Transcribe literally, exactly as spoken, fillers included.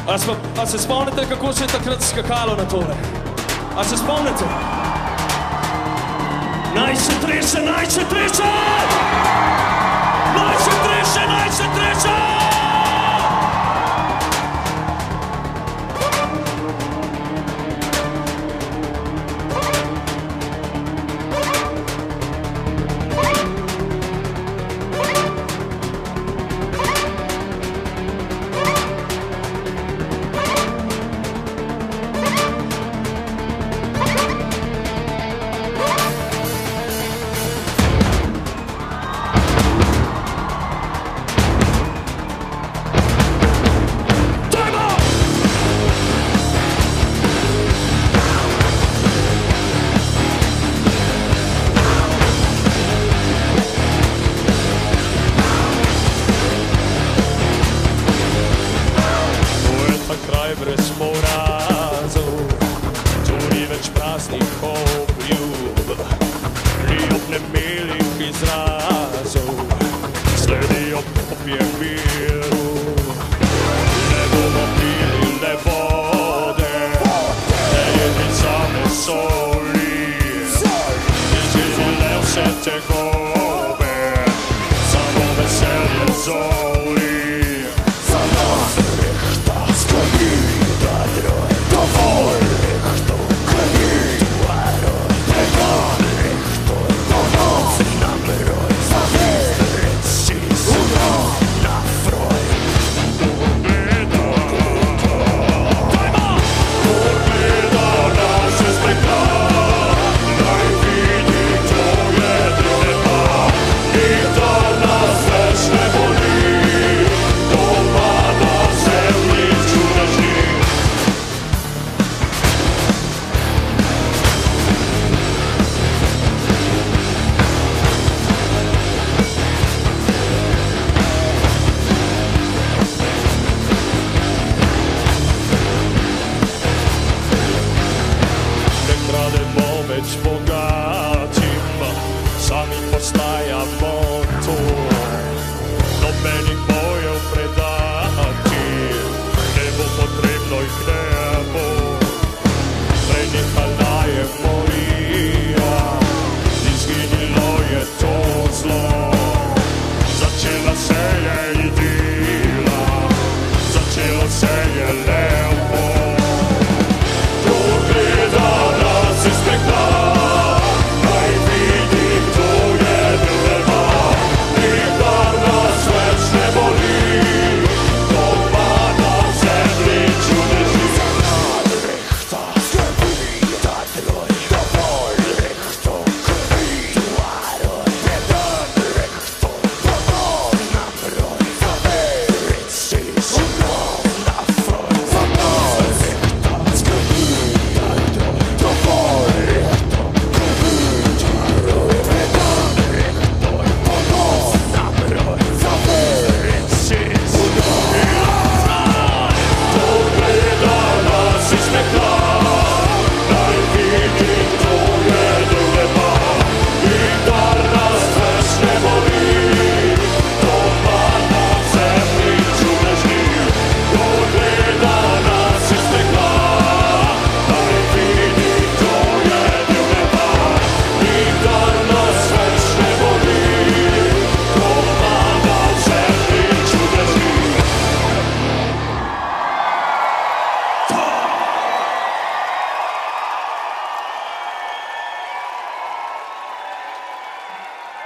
A, smo, a se spomnite, kako se je takrat skakalo na tole? A se spomnite? Naj se treše, naj se treše! Naj se treše, naj se treše! Brez porazov, tu ni več praznih obljub, ljub nemilih izrazov, sledijo kopje miru. Ne bomo pili ne vode, ne jedli same soli, izgubile vse tegobe, samo veselje zoli. Več bogatim, sami postajamo tu, nobenih bojev predati, ne bo potrebno jih ne bo, prenehal